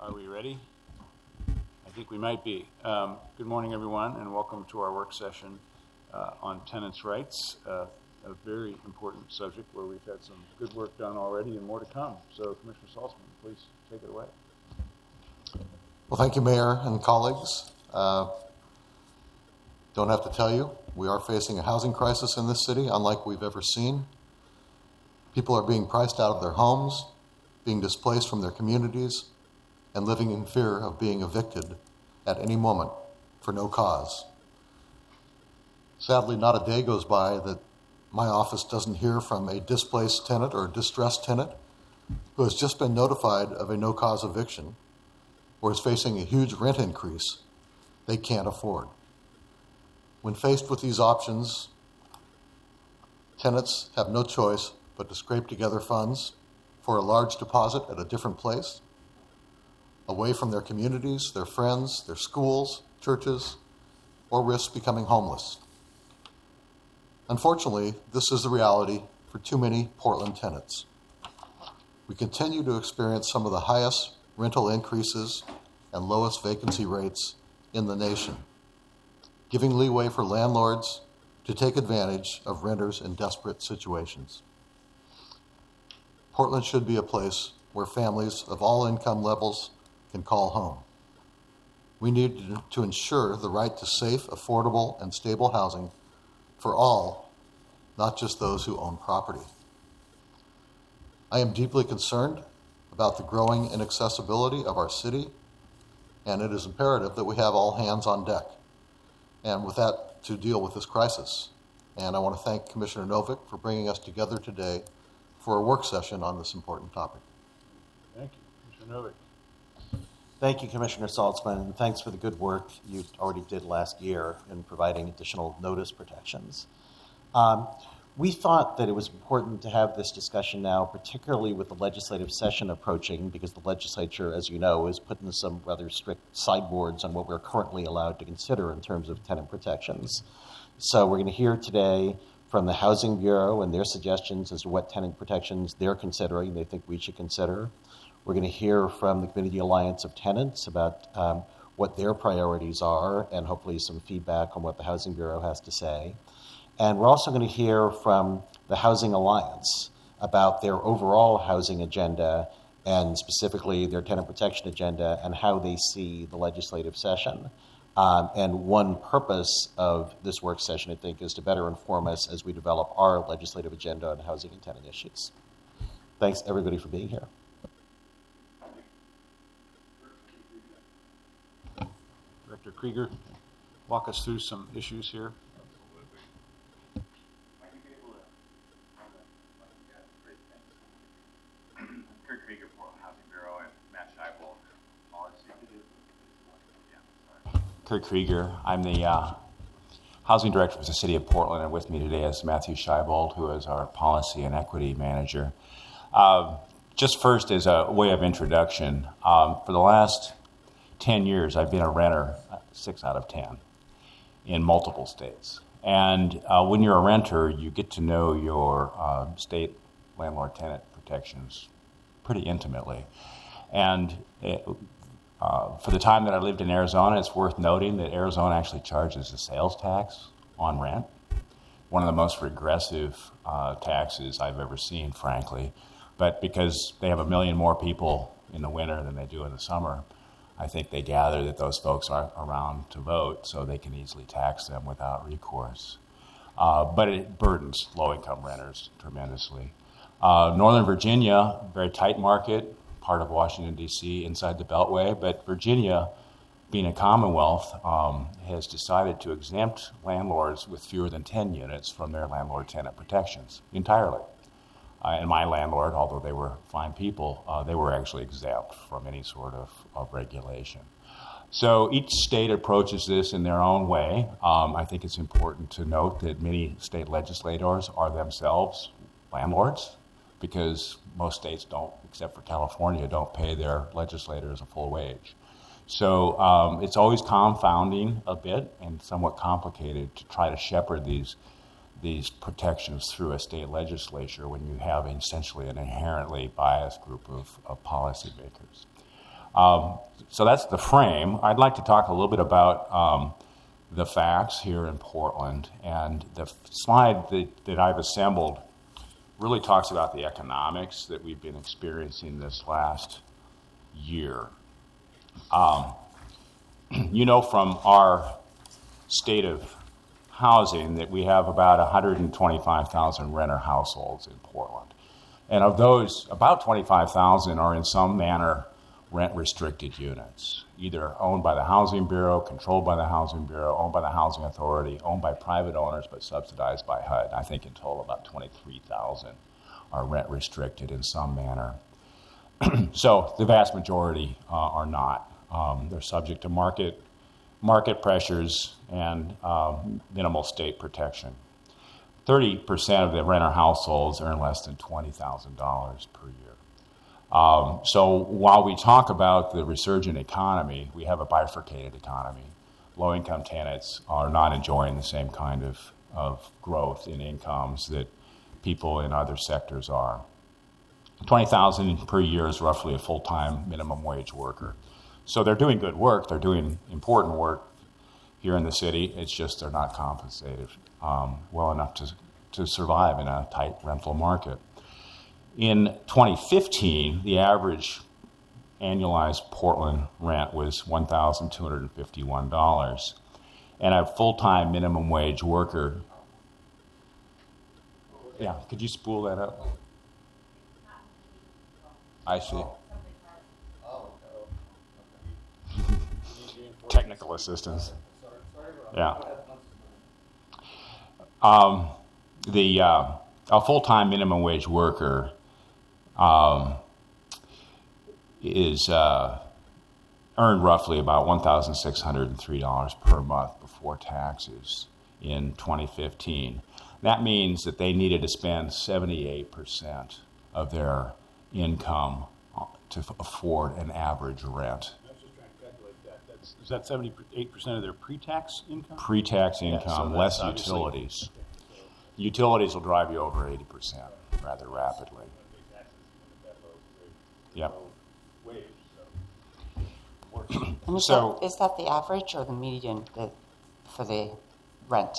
Are we ready? I think we might be. Good morning, everyone, and welcome to our work session on tenants' rights, a very important subject where we've had some good work done already and more to come. So, Commissioner Saltzman, please take it away. Well, thank you, Mayor and colleagues. Don't have to tell you, we are facing a housing crisis in this city unlike we've ever seen. People are being priced out of their homes, being displaced from their communities, and living in fear of being evicted at any moment for no cause. Sadly, not a day goes by that my office doesn't hear from a displaced tenant or a distressed tenant who has just been notified of a no-cause eviction or is facing a huge rent increase they can't afford. When faced with these options, tenants have no choice but to scrape together funds for a large deposit at a different place, away from their communities, their friends, their schools, churches, or risk becoming homeless. Unfortunately, this is the reality for too many Portland tenants. We continue to experience some of the highest rental increases and lowest vacancy rates in the nation, giving leeway for landlords to take advantage of renters in desperate situations. Portland should be a place where families of all income levels can call home. We need to ensure the right to safe, affordable, and stable housing for all, not just those who own property. I am deeply concerned about the growing inaccessibility of our city, and it is imperative that we have all hands on deck, and with that, to deal with this crisis. And I want to thank Commissioner Novick for bringing us together today for a work session on this important topic. Thank you, Commissioner Novick. Thank you, Commissioner Saltzman, and thanks for the good work you already did last year in providing additional notice protections. We thought that it was important to have this discussion now, particularly with the legislative session approaching, because the legislature, as you know, is putting some rather strict sideboards on what we're currently allowed to consider in terms of tenant protections. So we're going to hear today from the Housing Bureau and their suggestions as to what tenant protections they're considering, they think we should consider. We're going to hear from the Community Alliance of Tenants about what their priorities are and hopefully some feedback on what the Housing Bureau has to say. And we're also going to hear from the Housing Alliance about their overall housing agenda and specifically their tenant protection agenda and how they see the legislative session. And one purpose of this work session, I think, is to better inform us as we develop our legislative agenda on housing and tenant issues. Thanks, everybody, for being here. Director Krieger, walk us through some issues here. Kurt Krieger, Portland Housing Bureau, and Matt Scheibold. Kurt Krieger. I'm the Housing Director for the City of Portland, and with me today is Matthew Scheibold, who is our Policy and Equity Manager. Just first as a way of introduction, for the last 10 years I've been a renter, 6 out of 10, in multiple states. And when you're a renter, you get to know your state landlord-tenant protections pretty intimately. And for the time that I lived in Arizona, it's worth noting that Arizona actually charges a sales tax on rent, one of the most regressive taxes I've ever seen, frankly. But because they have 1 million more people in the winter than they do in the summer, I think they gather that those folks aren't around to vote, so they can easily tax them without recourse. But it burdens low-income renters tremendously. Northern Virginia, very tight market, part of Washington, D.C., inside the Beltway, but Virginia, being a commonwealth, has decided to exempt landlords with fewer than 10 units from their landlord-tenant protections entirely. And my landlord, although they were fine people, they were actually exempt from any sort of regulation. So each state approaches this in their own way. I think it's important to note that many state legislators are themselves landlords, because most states don't, except for California, don't pay their legislators a full wage. So it's always confounding a bit and somewhat complicated to try to shepherd these protections through a state legislature when you have essentially an inherently biased group of policymakers. So that's the frame. I'd like to talk a little bit about the facts here in Portland. And the slide that I've assembled really talks about the economics that we've been experiencing this last year. You know from our state of housing that we have about 125,000 renter households in Portland. And of those, about 25,000 are in some manner rent-restricted units, either owned by the Housing Bureau, controlled by the Housing Bureau, owned by the Housing Authority, owned by private owners but subsidized by HUD. I think in total about 23,000 are rent-restricted in some manner. So the vast majority are not. They're subject to market pressures and minimal state protection. 30% of the renter households earn less than $20,000 per year. So while we talk about the resurgent economy, we have a bifurcated economy. Low-income tenants are not enjoying the same kind of growth in incomes that people in other sectors are. $20,000 per year is roughly a full-time minimum wage worker. So they're doing good work. They're doing important work here in the city. It's just they're not compensated well enough to survive in a tight rental market. In 2015, the average annualized Portland rent was $1,251. And a full-time minimum wage worker... Yeah, could you spool that up? I see. Technical assistance. Yeah. A full-time minimum wage worker is earned roughly about $1,603 per month before taxes in 2015. That means that they needed to spend 78% of their income to afford an average rent. I was just trying to calculate that. Is that 78% of their pre-tax income? Pre-tax income, so less that's utilities. Utilities will drive you over 80% rather rapidly. Yep. And is that the average or the median for the rent?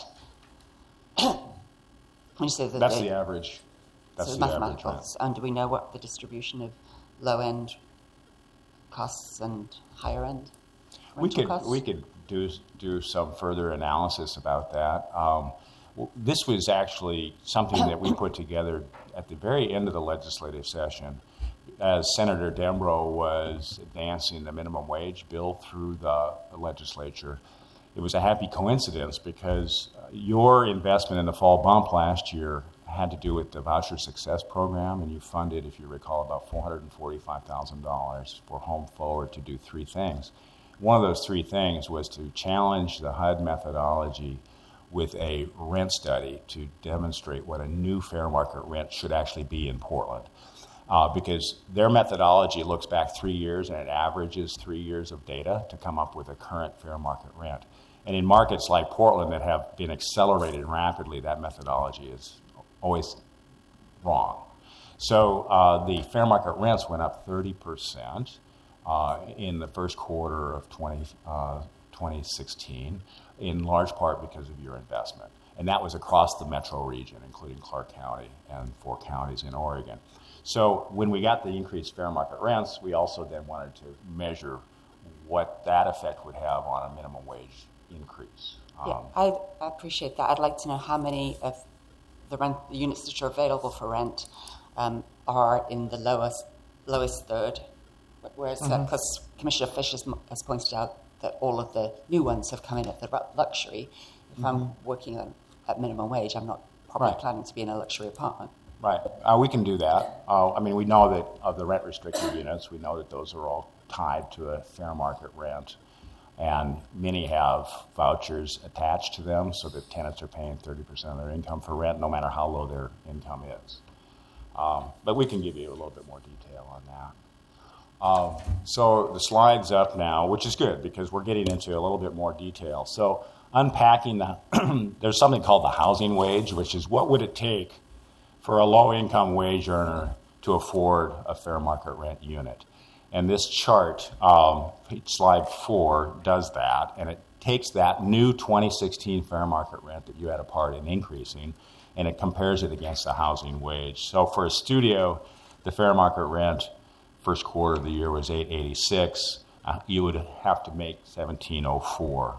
When you say that's the average. That's so the average mathematical. rent. And do we know what the distribution of low-end costs and higher-end rental costs? We could do some further analysis about that. This was actually something that we put together at the very end of the legislative session as Senator Dembrow was advancing the minimum wage bill through the legislature. It was a happy coincidence because your investment in the fall bump last year had to do with the Voucher Success Program, and you funded, if you recall, about $445,000 for Home Forward to do three things. One of those three things was to challenge the HUD methodology with a rent study to demonstrate what a new fair market rent should actually be in Portland. Because their methodology looks back 3 years and it averages 3 years of data to come up with a current fair market rent. And in markets like Portland that have been accelerated rapidly, that methodology is always wrong. So the fair market rents went up 30% in the first quarter of 2016, in large part because of your investment. And that was across the metro region, including Clark County and 4 counties in Oregon. So when we got the increased fair market rents, we also then wanted to measure what that effect would have on a minimum wage increase. I appreciate that. I'd like to know how many of the units that are available for rent are in the lowest third, whereas because Commissioner Fish has pointed out that all of the new ones have come in at the luxury. If I'm working at minimum wage, I'm not probably planning to be in a luxury apartment. Right. We can do that. We know that of the rent-restricted units, we know that those are all tied to a fair market rent, and many have vouchers attached to them so that tenants are paying 30% of their income for rent, no matter how low their income is. But we can give you a little bit more detail on that. So the slide's up now, which is good because we're getting into a little bit more detail. So unpacking there's something called the housing wage, which is what would it take for a low-income wage earner to afford a fair market rent unit. And this chart, slide 4, does that, and it takes that new 2016 fair market rent that you had a part in increasing, and it compares it against the housing wage. So for a studio, the fair market rent first quarter of the year was $886. You would have to make $1,704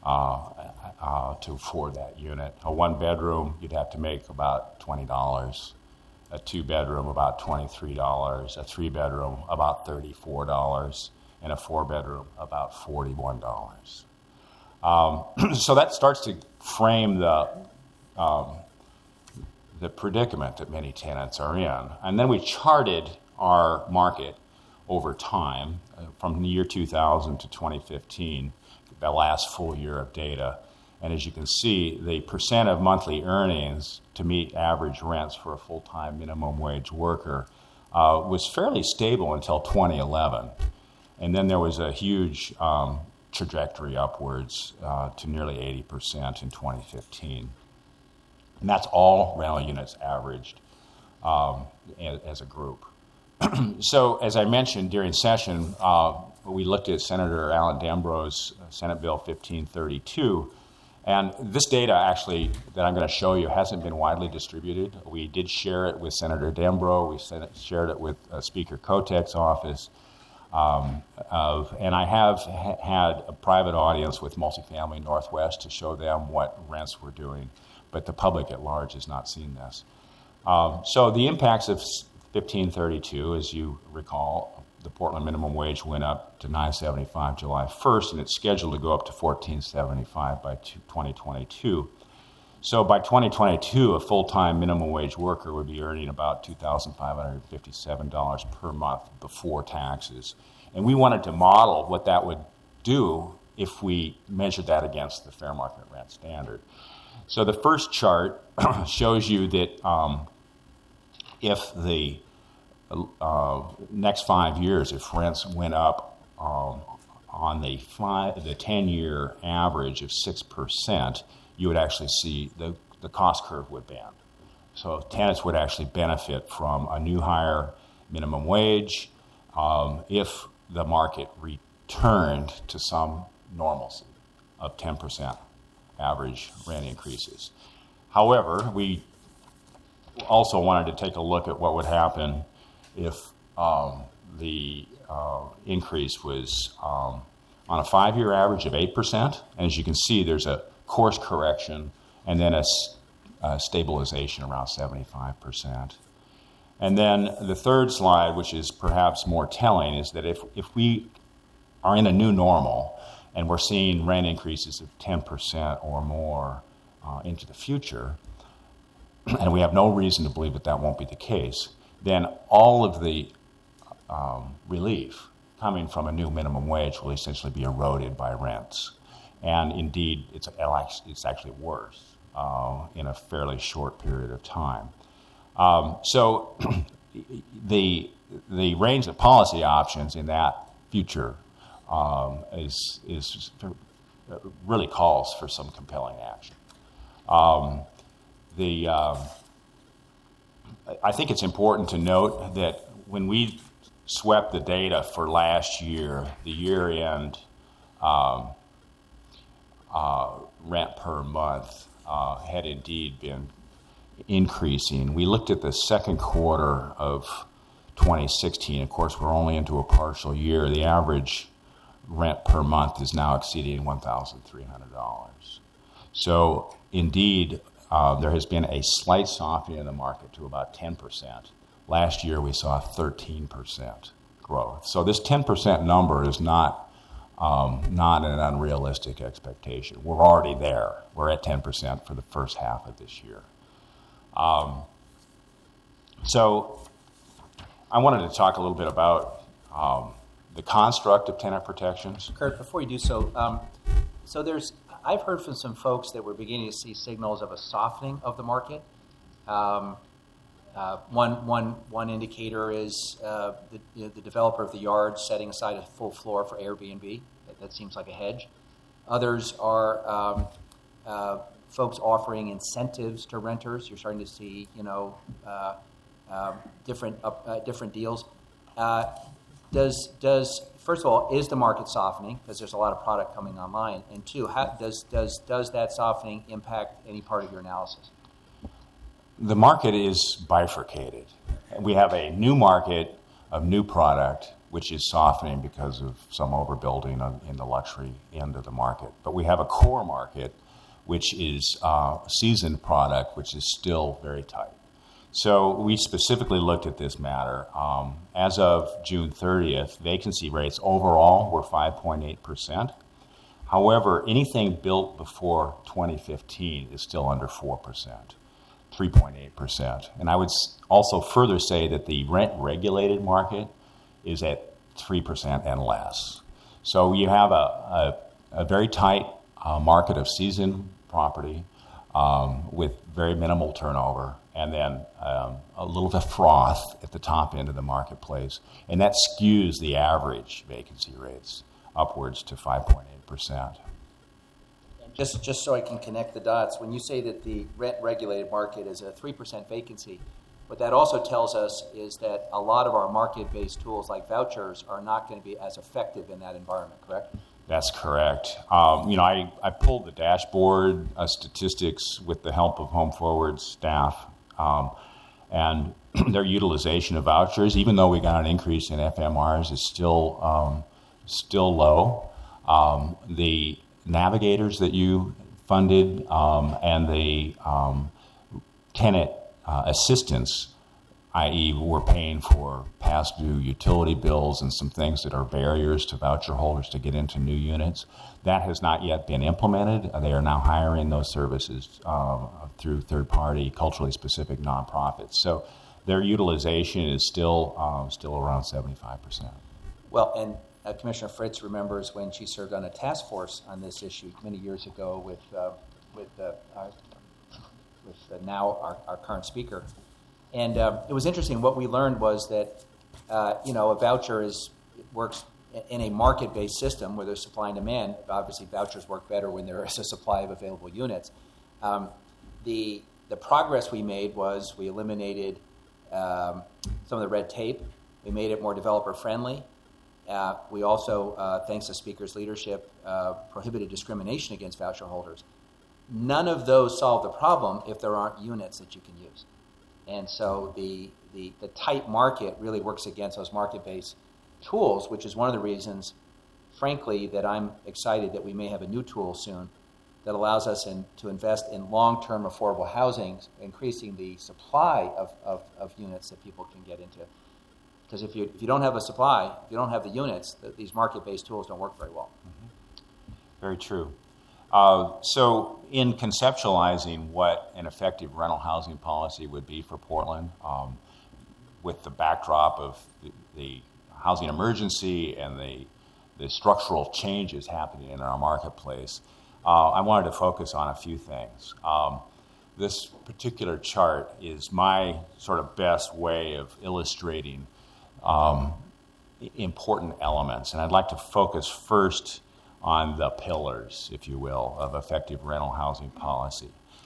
to afford that unit. A one-bedroom, you'd have to make about $20. A two-bedroom, about $23. A three-bedroom, about $34. And a four-bedroom, about $41. So that starts to frame the predicament that many tenants are in. And then we charted our market over time from the year 2000 to 2015, the last full year of data. And as you can see, the percent of monthly earnings to meet average rents for a full-time minimum wage worker was fairly stable until 2011. And then there was a huge trajectory upwards to nearly 80% in 2015. And that's all rental units averaged as a group. So, as I mentioned during session, we looked at Senator Alan Dembro's Senate Bill 1532. And this data, actually, that I'm going to show you hasn't been widely distributed. We did share it with Senator Dembro. We shared it with Speaker Kotek's office. And I have had a private audience with Multifamily Northwest to show them what rents we're doing. But the public at large has not seen this. So the impacts of 1532, as you recall, the Portland minimum wage went up to $9.75 July 1st, and it's scheduled to go up to $14.75 by 2022. So by 2022, a full-time minimum wage worker would be earning about $2,557 per month before taxes. And we wanted to model what that would do if we measured that against the fair market rent standard. So the first chart shows you that if the next 5 years, if rents went up on the 10-year average of 6%, you would actually see the cost curve would bend. So tenants would actually benefit from a new higher minimum wage if the market returned to some normalcy of 10% average rent increases. However, we also wanted to take a look at what would happen if the increase was on a 5-year average of 8%. And as you can see, there's a course correction and then a stabilization around 75%. And then the third slide, which is perhaps more telling, is that if we are in a new normal and we're seeing rent increases of 10% or more into the future, and we have no reason to believe that that won't be the case, then all of the relief coming from a new minimum wage will essentially be eroded by rents. And indeed, it's actually worse in a fairly short period of time. So the range of policy options in that future is really calls for some compelling action. I think it's important to note that when we swept the data for last year, the year-end rent per month had indeed been increasing. We looked at the second quarter of 2016. Of course, we're only into a partial year. The average rent per month is now exceeding $1,300. So, indeed, there has been a slight softening in the market to about 10%. Last year, we saw 13% growth. So this 10% number is not an unrealistic expectation. We're already there. We're at 10% for the first half of this year. So I wanted to talk a little bit about the construct of tenant protections. Kurt, before you do so, I've heard from some folks that we're beginning to see signals of a softening of the market. One indicator is the developer of the yard setting aside a full floor for Airbnb. That seems like a hedge. Others are folks offering incentives to renters. You're starting to see, different deals. does first of all, is the market softening because there's a lot of product coming online? And two, does that softening impact any part of your analysis? The market is bifurcated. We have a new market of new product, which is softening because of some overbuilding in the luxury end of the market. But we have a core market, which is seasoned product, which is still very tight. So we specifically looked at this matter. As of June 30th, vacancy rates overall were 5.8%. However, anything built before 2015 is still under 4%, 3.8%. And I would also further say that the rent-regulated market is at 3% and less. So you have a very tight market of seasoned property with very minimal turnover, and then a little bit of froth at the top end of the marketplace. And that skews the average vacancy rates upwards to 5.8%. Just so I can connect the dots, when you say that the rent-regulated market is a 3% vacancy, what that also tells us is that a lot of our market-based tools like vouchers are not going to be as effective in that environment, correct? That's correct. I pulled the dashboard statistics with the help of Home Forward's staff, and their utilization of vouchers, even though we got an increase in FMRs, is still low. The navigators that you funded and the tenant assistance, i.e. we're paying for past due utility bills and some things that are barriers to voucher holders to get into new units. That has not yet been implemented. They are now hiring those services through third-party, culturally specific nonprofits. So their utilization is still around 75%. Well, and Commissioner Fritz remembers when she served on a task force on this issue many years ago with now our current speaker. And it was interesting. What we learned was that, a voucher works in a market-based system where there's supply and demand. Obviously, vouchers work better when there is a supply of available units. The progress we made was we eliminated some of the red tape. We made it more developer-friendly. We also, thanks to Speaker's leadership, prohibited discrimination against voucher holders. None of those solve the problem if there aren't units that you can use. And so the tight market really works against those market-based tools, which is one of the reasons, frankly, that I'm excited that we may have a new tool soon that allows us to invest in long-term affordable housing, increasing the supply of units that people can get into. Because if you don't have a supply, if you don't have the units, these market-based tools don't work very well. Mm-hmm. Very true. So in conceptualizing what an effective rental housing policy would be for Portland, with the backdrop of the housing emergency and the structural changes happening in our marketplace, I wanted to focus on a few things. This particular chart is my sort of best way of illustrating important elements, and I'd like to focus first on the pillars, if you will, of effective rental housing policy.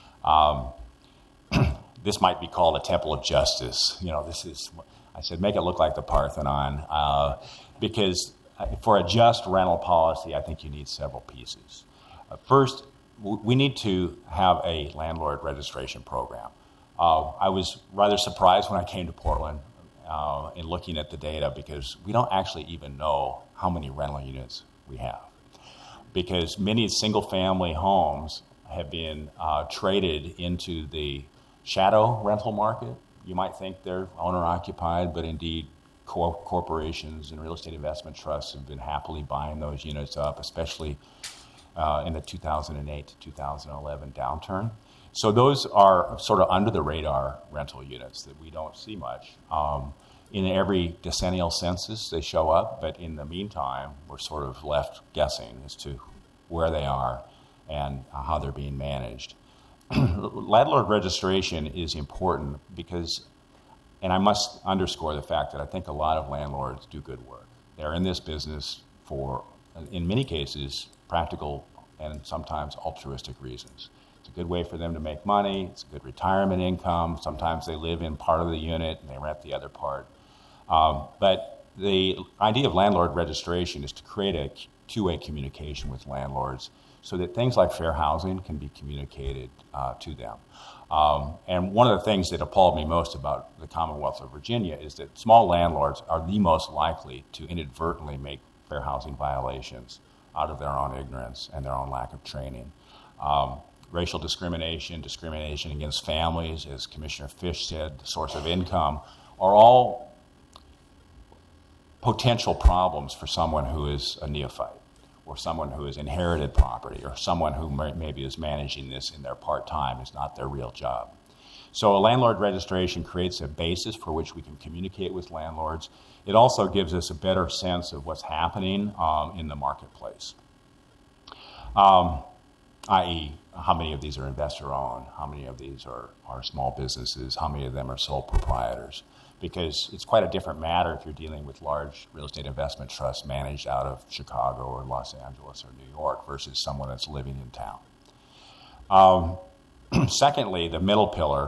This might be called a temple of justice. I said, make it look like the Parthenon, because for a just rental policy, I think you need several pieces. First, we need to have a landlord registration program. I was rather surprised when I came to Portland in looking at the data, because we don't actually even know how many rental units we have. Because many single-family homes have been traded into the shadow rental market. You might think they're owner-occupied, but indeed corporations and real estate investment trusts have been happily buying those units up, especially in the 2008 to 2011 downturn. So those are sort of under-the-radar rental units that we don't see much. In every decennial census, they show up, but in the meantime, we're sort of left guessing as to where they are and how they're being managed. Landlord registration is important because, and I must underscore the fact that I think a lot of landlords do good work. They're in this business for, in many cases, practical and sometimes altruistic reasons. It's a good way for them to make money. It's a good retirement income. Sometimes they live in part of the unit and they rent the other part. But the idea of landlord registration is to create a two-way communication with landlords so that things like fair housing can be communicated to them. And one of the things that appalled me most about the Commonwealth of Virginia is that small landlords are the most likely to inadvertently make fair housing violations out of their own ignorance and their own lack of training. Racial discrimination, discrimination against families, as Commissioner Fish said, the source of income, are all potential problems for someone who is a neophyte, or someone who has inherited property, or someone who maybe is managing this in their part-time. It's not their real job. So a landlord registration creates a basis for which we can communicate with landlords. It also gives us a better sense of what's happening in the marketplace, i.e., how many of these are investor-owned, how many of these are small businesses, how many of them are sole proprietors. Because it's quite a different matter if you're dealing with large real estate investment trusts managed out of Chicago or Los Angeles or New York versus someone that's living in town. Secondly, the middle pillar,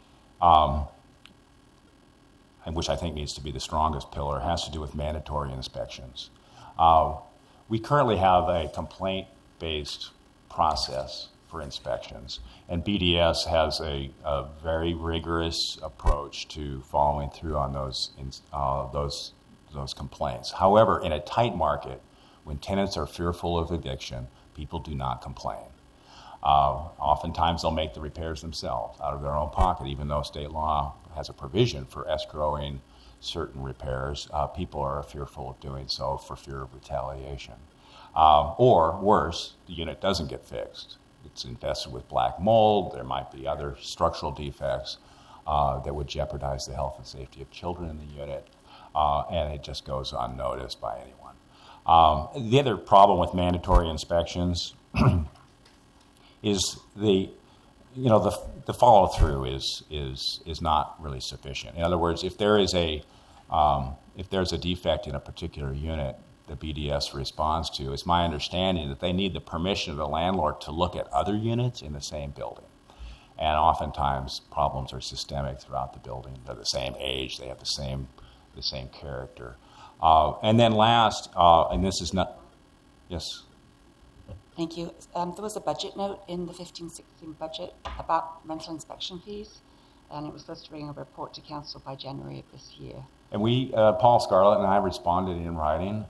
which I think needs to be the strongest pillar, has to do with mandatory inspections. We currently have a complaint-based process for inspections, and BDS has a very rigorous approach to following through on those complaints. However, in a tight market, when tenants are fearful of eviction, people do not complain. Oftentimes, they'll make the repairs themselves out of their own pocket, even though state law has a provision for escrowing certain repairs. People are fearful of doing so for fear of retaliation. Or worse, the unit doesn't get fixed. It's infested with black mold. There might be other structural defects that would jeopardize the health and safety of children in the unit, and it just goes unnoticed by anyone. The other problem with mandatory inspections is the follow through is not really sufficient. In other words, if there's a defect in a particular unit, the BDS responds to, it's my understanding that they need the permission of the landlord to look at other units in the same building. And oftentimes, problems are systemic throughout the building. They're the same age. They have the same character. And then last, and this is not, yes? Thank you. There was a budget note in the 15-16 budget about rental inspection fees, and it was supposed to bring a report to council by January of this year. And we, Paul Scarlett and I responded in writing.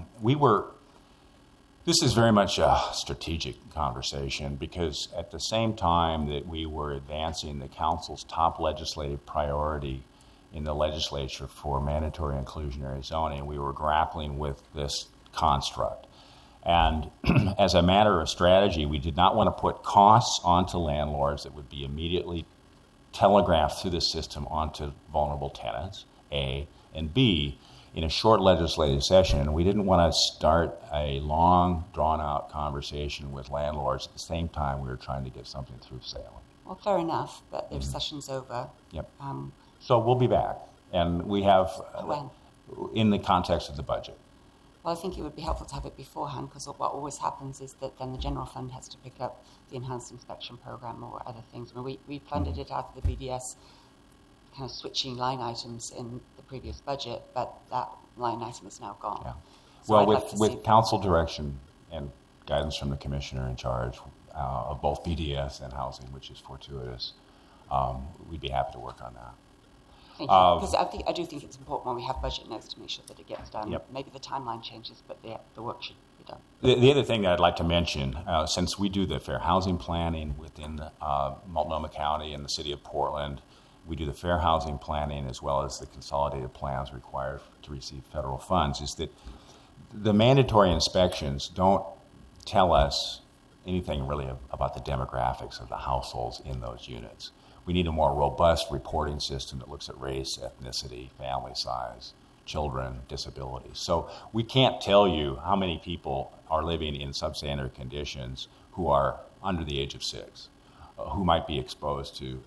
This is very much a strategic conversation because at the same time that we were advancing the council's top legislative priority in the legislature for mandatory inclusionary zoning, we were grappling with this construct. And as a matter of strategy, we did not want to put costs onto landlords that would be immediately telegraphed through the system onto vulnerable tenants, A, and B, in a short legislative session, we didn't want to start a long, drawn-out conversation with landlords at the same time we were trying to get something through Salem. Well, fair enough, but the session's over. Yep. So we'll be back, and we have, when? In the context of the budget. Well, I think it would be helpful to have it beforehand because what always happens is that then the general fund has to pick up the enhanced inspection program or other things. I mean, we funded it out of the BDS, kind of switching line items in the previous budget, but that line item is now gone. Yeah. So Well, with council direction and guidance from the commissioner in charge of both BDS and housing, which is fortuitous, we'd be happy to work on that. Thank you. Because I do think it's important when we have budget notes to make sure that it gets done. Yep. Maybe the timeline changes, but the work should be done. The other thing that I'd like to mention, since we do the fair housing planning within Multnomah County and the city of Portland, we do the fair housing planning as well as the consolidated plans required to receive federal funds, is that the mandatory inspections don't tell us anything really about the demographics of the households in those units. We need a more robust reporting system that looks at race, ethnicity, family size, children, disabilities. So we can't tell you how many people are living in substandard conditions who are under the age of 6, who might be exposed to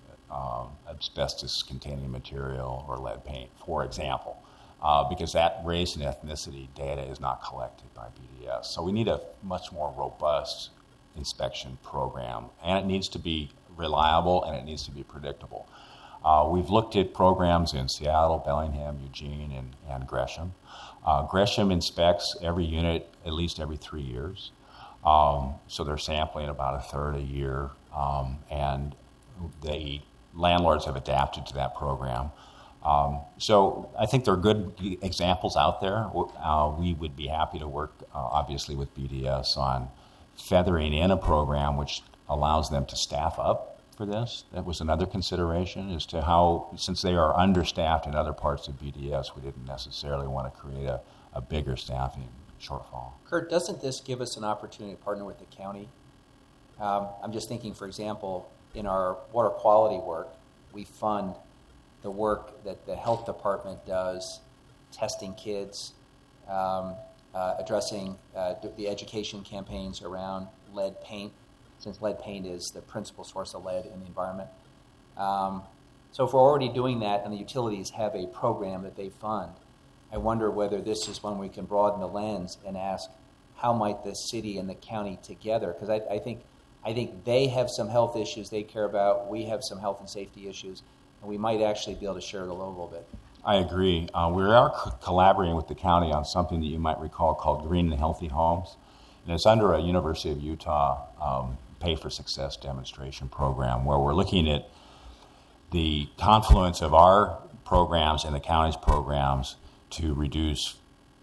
asbestos-containing material or lead paint, for example, because that race and ethnicity data is not collected by BDS. So we need a much more robust inspection program, and it needs to be reliable and it needs to be predictable. We've looked at programs in Seattle, Bellingham, Eugene, and Gresham. Gresham inspects every unit at least every 3 years. So they're sampling about a third a year, and the landlords have adapted to that program. So I think there are good examples out there. We would be happy to work, obviously, with BDS on feathering in a program which allows them to staff up for this. That was another consideration as to how, since they are understaffed in other parts of BDS, we didn't necessarily want to create a bigger staffing shortfall. Kurt, doesn't this give us an opportunity to partner with the county? I'm just thinking, for example, in our water quality work, we fund the work that the health department does, testing kids, addressing the education campaigns around lead paint, since lead paint is the principal source of lead in the environment. So if we're already doing that and the utilities have a program that they fund, I wonder whether this is one we can broaden the lens and ask, how might the city and the county together, because I think they have some health issues they care about, we have some health and safety issues, and we might actually be able to share the load a little bit. I agree. We are collaborating with the county on something that you might recall called Green and Healthy Homes. And it's under a University of Utah Pay for Success demonstration program where we're looking at the confluence of our programs and the county's programs to reduce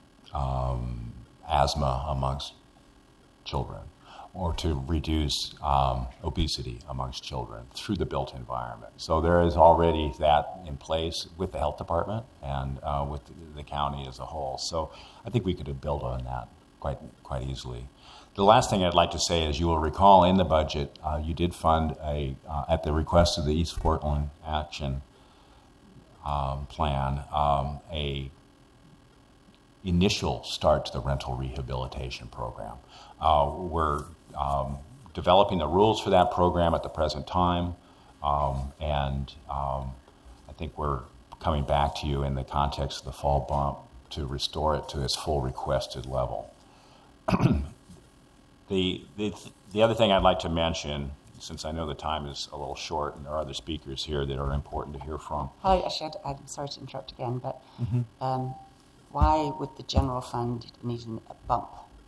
asthma amongst children, or to reduce obesity amongst children through the built environment. So there is already that in place with the health department and with the county as a whole. So I think we could build on that quite easily. The last thing I'd like to say is, you will recall in the budget, you did fund at the request of the East Portland Action Plan, a initial start to the rental rehabilitation program. We're developing the rules for that program at the present time, and I think we're coming back to you in the context of the fall bump to restore it to its full requested level. The other thing I'd like to mention, since I know the time is a little short and there are other speakers here that are important to hear from. Actually, I'm sorry to interrupt again, but why would the general fund need a bump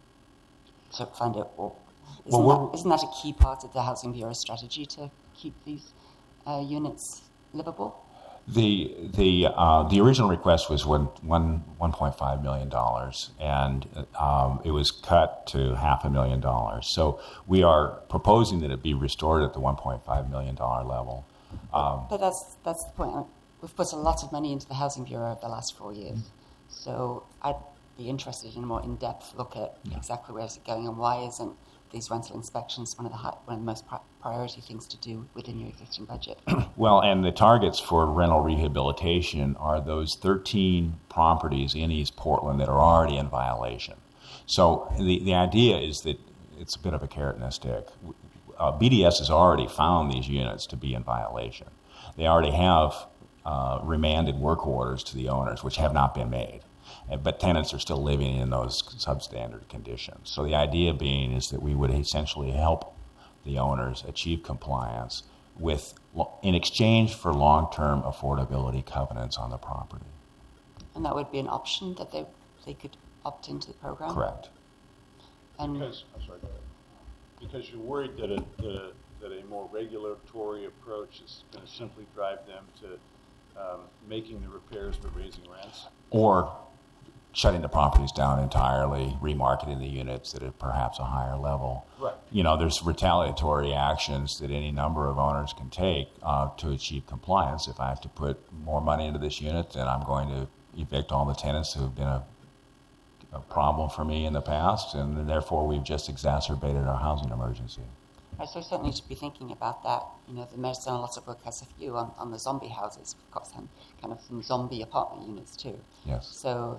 to fund it? Or isn't that a key part of the Housing Bureau strategy to keep these units livable? The original request was $1.5 million, and it was cut to $500,000. So we are proposing that it be restored at the $1.5 million level. But that's the point. We've put a lot of money into the Housing Bureau over the last 4 years. So I'd be interested in a more in-depth look at exactly where is it going and why isn't these rental inspections one of the most priority things to do within your existing budget? Well, and the targets for rental rehabilitation are those 13 properties in East Portland that are already in violation. So the idea is that it's a bit of a carrot and a stick. BDS has already found these units to be in violation. They already have remanded work orders to the owners, which have not been made. But tenants are still living in those substandard conditions. So the idea being is that we would essentially help the owners achieve compliance in exchange for long-term affordability covenants on the property. And that would be an option that they could opt into the program? Correct. And Because you're worried that a more regulatory approach is going to simply drive them to making the repairs but raising rents? Or shutting the properties down entirely, remarketing the units at perhaps a higher level. Right. You know, there's retaliatory actions that any number of owners can take to achieve compliance. If I have to put more money into this unit, then I'm going to evict all the tenants who have been a problem for me in the past, and therefore we've just exacerbated our housing emergency. So certainly to be thinking about that. You know, the mayor's done a lot of work, as have you, on the zombie houses. We've got some zombie apartment units too. Yes. So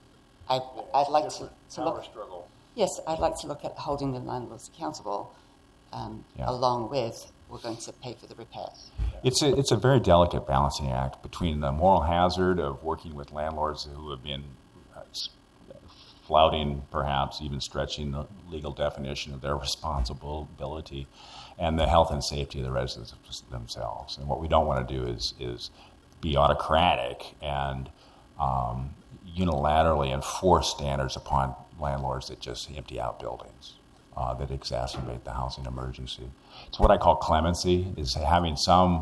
I'd like to look. Struggle. Yes, I'd like to look at holding the landlords accountable, along with we're going to pay for the repairs. It's a very delicate balancing act between the moral hazard of working with landlords who have been flouting, perhaps even stretching the legal definition of their responsibility and the health and safety of the residents themselves. And what we don't want to do is be autocratic and unilaterally enforce standards upon landlords that just empty out buildings, that exacerbate the housing emergency. So what I call clemency is having some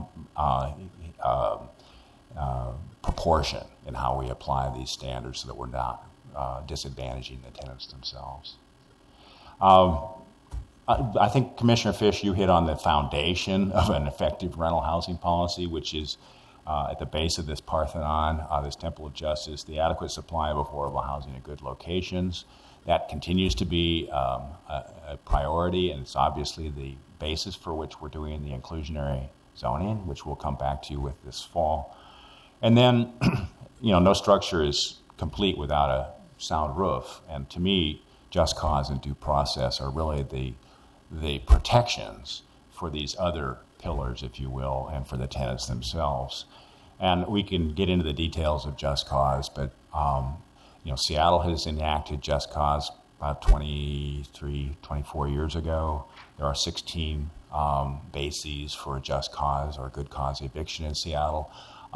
proportion in how we apply these standards so that we're not disadvantaging the tenants themselves. I think, Commissioner Fish, you hit on the foundation of an effective rental housing policy, which is at the base of this Parthenon, this Temple of Justice, the adequate supply of affordable housing in good locations. That continues to be a priority, and it's obviously the basis for which we're doing the inclusionary zoning, which we'll come back to you with this fall. And then, no structure is complete without a sound roof. And to me, just cause and due process are really the protections for these other pillars, if you will, and for the tenants themselves. And we can get into the details of just cause, but Seattle has enacted just cause about 24 years ago. There are 16 bases for just cause or good cause eviction in Seattle.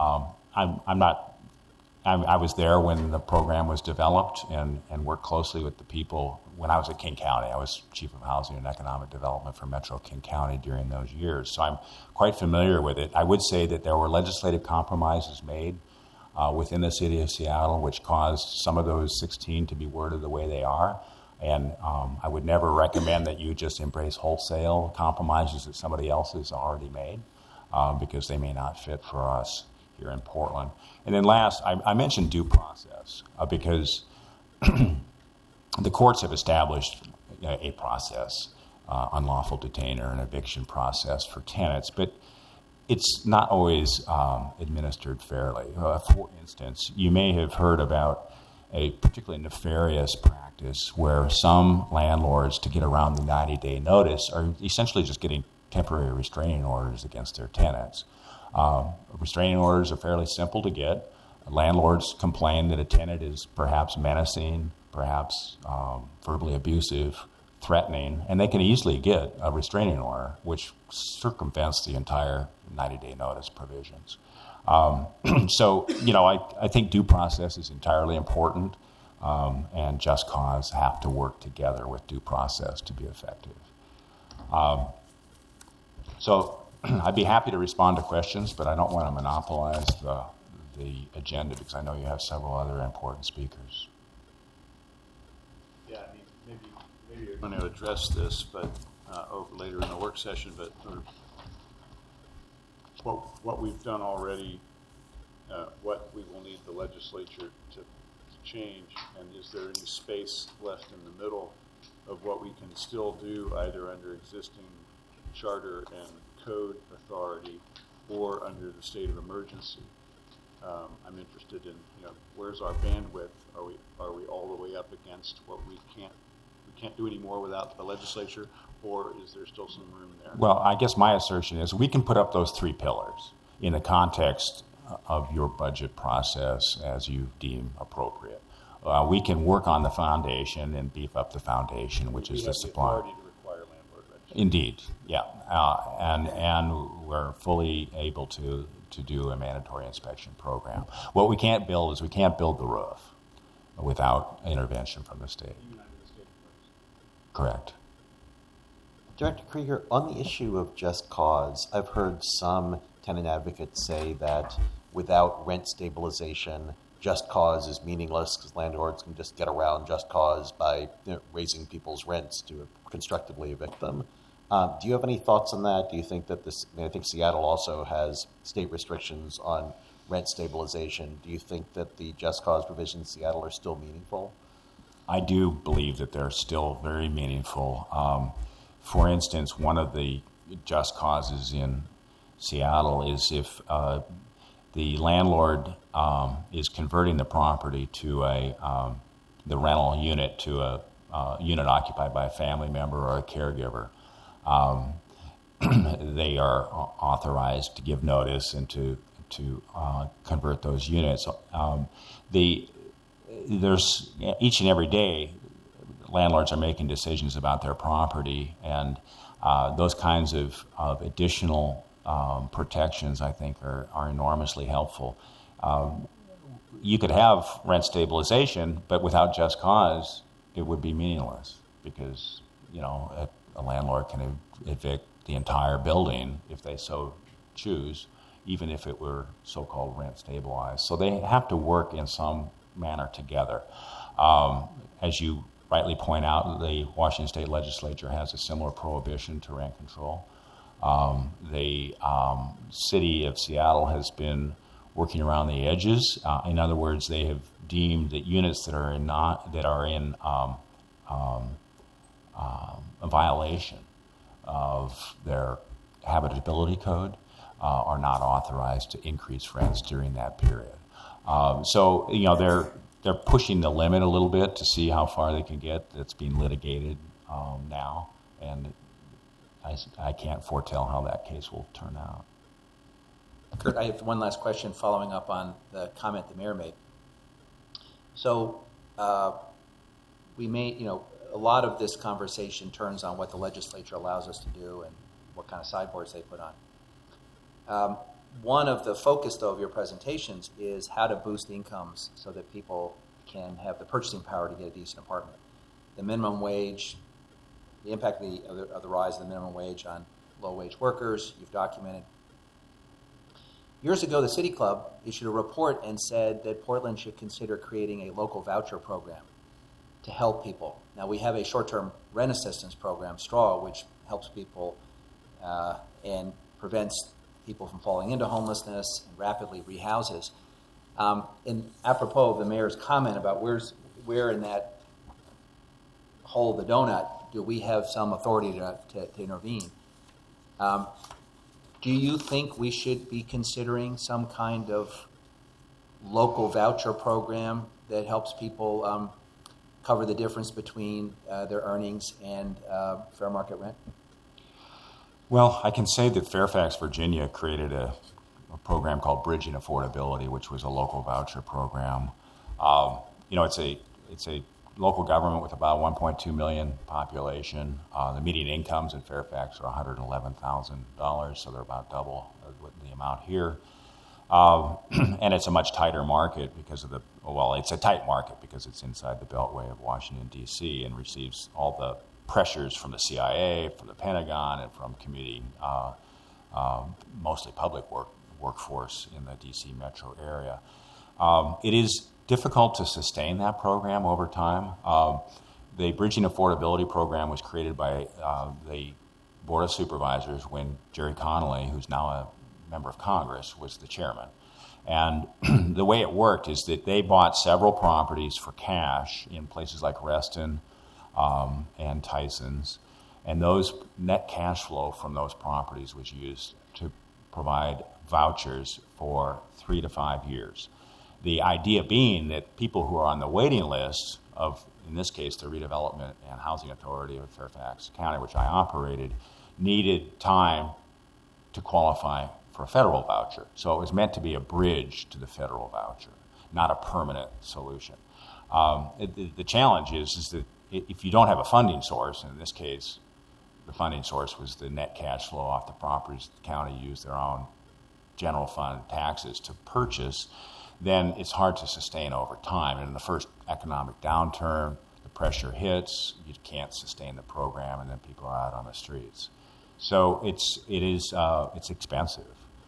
I was there when the program was developed and worked closely with the people. When I was at King County, I was Chief of Housing and Economic Development for Metro King County during those years, so I'm quite familiar with it. I would say that there were legislative compromises made within the city of Seattle, which caused some of those 16 to be worded the way they are. And I would never recommend that you just embrace wholesale compromises that somebody else has already made, because they may not fit for us here in Portland. And then last, I mentioned due process because the courts have established a process, unlawful detainer and eviction process for tenants, but it's not always administered fairly. For instance, you may have heard about a particularly nefarious practice where some landlords, to get around the 90-day notice, are essentially just getting temporary restraining orders against their tenants. Restraining orders are fairly simple to get. Landlords complain that a tenant is perhaps menacing, perhaps verbally abusive, threatening, and they can easily get a restraining order, which circumvents the entire 90-day notice provisions. So, I think due process is entirely important, and just cause have to work together with due process to be effective. So I'd be happy to respond to questions, but I don't want to monopolize the agenda because I know you have several other important speakers. Yeah, maybe you're going to address this, but later in the work session. But what we've done already, what we will need the legislature to change, and is there any space left in the middle of what we can still do, either under existing charter and code authority or under the state of emergency? I'm interested in, where's our bandwidth? Are we all the way up against what we can't do any more without the legislature, or is there still some room there? Well, I guess my assertion is we can put up those three pillars in the context of your budget process as you deem appropriate. We can work on the foundation and beef up the foundation, which is the supply. We have the authority to require landlord registration. Indeed, yeah, and we're fully able to do a mandatory inspection program. What we can't build is we can't build the roof without intervention from the state. Correct. Director Krieger, on the issue of just cause, I've heard some tenant advocates say that without rent stabilization, just cause is meaningless because landlords can just get around just cause by raising people's rents to constructively evict them. Do you have any thoughts on that? Do you think that I think Seattle also has state restrictions on rent stabilization. Do you think that the just cause provisions in Seattle are still meaningful? I do believe that they're still very meaningful. For instance, one of the just causes in Seattle is if the landlord is converting the property to the rental unit to a unit occupied by a family member or a caregiver. They are authorized to give notice and to convert those units. there's each and every day, landlords are making decisions about their property, and those kinds of additional protections, I think, are enormously helpful. You could have rent stabilization, but without just cause, it would be meaningless, because a landlord can evict the entire building if they so choose, even if it were so-called rent stabilized. So they have to work in some manner together. As you rightly point out, the Washington State Legislature has a similar prohibition to rent control. The city of Seattle has been working around the edges. In other words, they have deemed that units that are in a violation of their habitability code are not authorized to increase rents during that period. So they're pushing the limit a little bit to see how far they can get. That's being litigated now, and I can't foretell how that case will turn out. Kurt, I have one last question following up on the comment the mayor made. So we may, a lot of this conversation turns on what the legislature allows us to do and what kind of sideboards they put on. One of the focus, though, of your presentations is how to boost incomes so that people can have the purchasing power to get a decent apartment. The minimum wage, the impact of the rise of the minimum wage on low-wage workers, you've documented. Years ago, the City Club issued a report and said that Portland should consider creating a local voucher program to help people. Now, we have a short-term rent assistance program, STRAW, which helps people and prevents people from falling into homelessness and rapidly rehouses. And apropos of the mayor's comment about where in that hole of the donut do we have some authority to intervene? Do you think we should be considering some kind of local voucher program that helps people cover the difference between their earnings and fair market rent? Well, I can say that Fairfax, Virginia created a program called Bridging Affordability, which was a local voucher program. It's a local government with about 1.2 million population. The median incomes in Fairfax are $111,000, so they're about double the amount here. And it's a much tighter market because of it's a tight market because it's inside the Beltway of Washington, D.C., and receives all the pressures from the CIA, from the Pentagon, and from community, mostly public workforce in the D.C. metro area. It is difficult to sustain that program over time. The Bridging Affordability program was created by the Board of Supervisors when Jerry Connolly, who's now a member of Congress, was the chairman. And the way it worked is that they bought several properties for cash in places like Reston and Tyson's, and those net cash flow from those properties was used to provide vouchers for 3 to 5 years. The idea being that people who are on the waiting list of, in this case, the Redevelopment and Housing Authority of Fairfax County, which I operated, needed time to qualify for a federal voucher. So it was meant to be a bridge to the federal voucher, not a permanent solution. The challenge is that if you don't have a funding source, and in this case, the funding source was the net cash flow off the properties the county used their own general fund taxes to purchase, then it's hard to sustain over time. And in the first economic downturn, the pressure hits, you can't sustain the program, and then people are out on the streets. So it's expensive.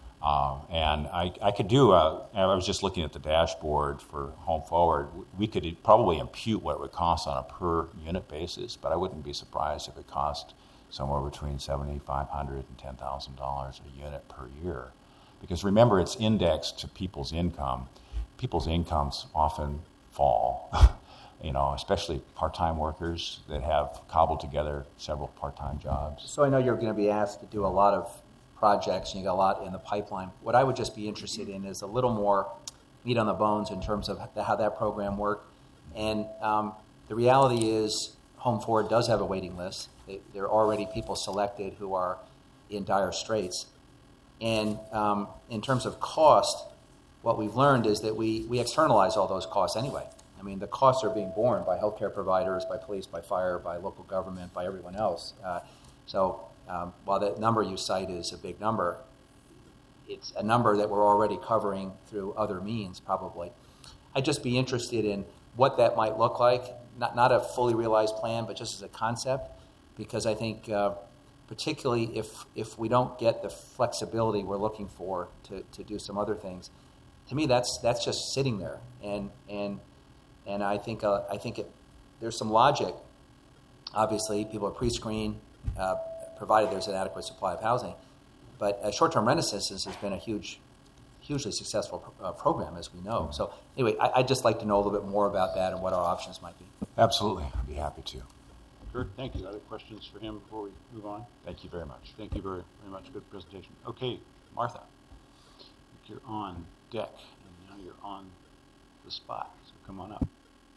And I could do, I was just looking at the dashboard for Home Forward. We could probably impute what it would cost on a per unit basis, but I wouldn't be surprised if it cost somewhere between $7,500 and $10,000 a unit per year. Because remember, it's indexed to people's income. People's incomes often fall, especially part-time workers that have cobbled together several part-time jobs. So I know you're going to be asked to do a lot of projects, and you got a lot in the pipeline. What I would just be interested in is a little more meat on the bones in terms of how that program worked. And the reality is Home Forward does have a waiting list. There are already people selected who are in dire straits. And in terms of cost, what we've learned is that we externalize all those costs anyway. I mean, the costs are being borne by healthcare providers, by police, by fire, by local government, by everyone else. So while that number you cite is a big number, it's a number that we're already covering through other means, probably. I'd just be interested in what that might look like, not a fully realized plan, but just as a concept, because I think particularly if we don't get the flexibility we're looking for to do some other things, to me that's just sitting there, and I think there's some logic. Obviously, people are pre-screened, provided there's an adequate supply of housing, but short-term rent assistance has been a hugely successful program, as we know. So anyway, I'd just like to know a little bit more about that and what our options might be. Absolutely. I'd be happy to. Kurt, thank you. Other questions for him before we move on? Thank you very much. Thank you very, very much. Good presentation. Okay, Martha, I think you're on deck, and now you're on the spot, so come on up.